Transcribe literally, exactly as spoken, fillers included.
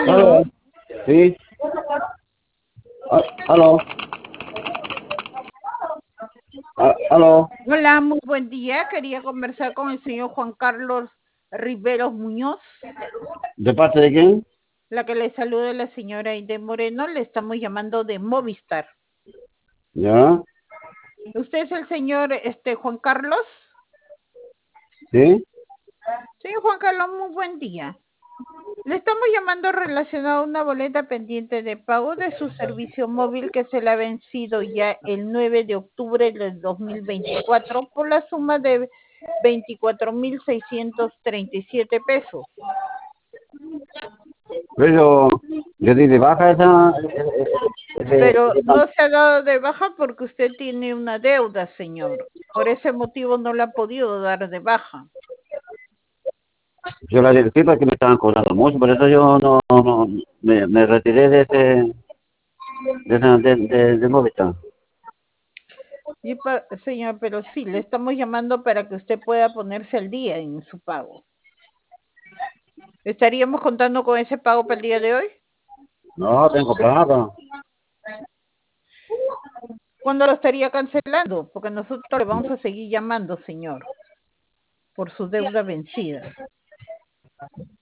Aló, Aló, sí, a- aló, a- aló, hola, muy buen día. Quería conversar con el señor Juan Carlos Riveros Muñoz. ¿de parte de quién? La que le saluda es la señora Aide Moreno. Le estamos llamando de Movistar. ¿Ya? ¿Usted es el señor este, Juan Carlos? ¿Sí? Señor Juan Carlos, muy buen día. Le estamos llamando relacionado a una boleta pendiente de pago de su servicio móvil que se le ha vencido ya el nueve de octubre del dos mil veinticuatro por la suma de veinticuatro mil seiscientos treinta y siete pesos. Pero yo di de baja esa, ese, ese, Pero ese no tanto. se ha dado de baja porque usted tiene una deuda, señor. Por ese motivo no le ha podido dar de baja. Yo la directiva que me estaban cobrando mucho, por eso yo no, no me, me retiré de ese, de esa, de, de, de Movistar. Y pa- señor, pero sí, le estamos llamando para que usted pueda ponerse al día en su pago. ¿Estaríamos contando con ese pago para el día de hoy? No, tengo plata. ¿Cuándo lo estaría cancelando? Porque nosotros le vamos a seguir llamando, señor, por su deuda vencida.